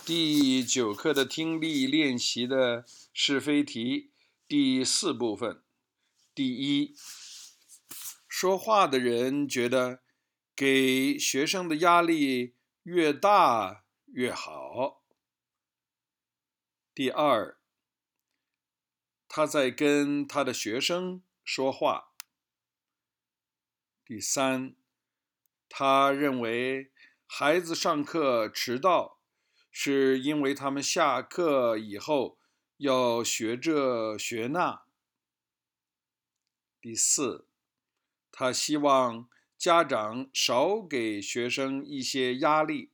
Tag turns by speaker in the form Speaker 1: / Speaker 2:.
Speaker 1: 第9课的听力练习的是非题第4部分。第一，说话的人觉得给学生的压力越大越好。第二，他在跟他的学生说话。第三，他认为孩子上课迟到是因为他们下课以后要学这学那。第四，他希望家长少给学生一些压力。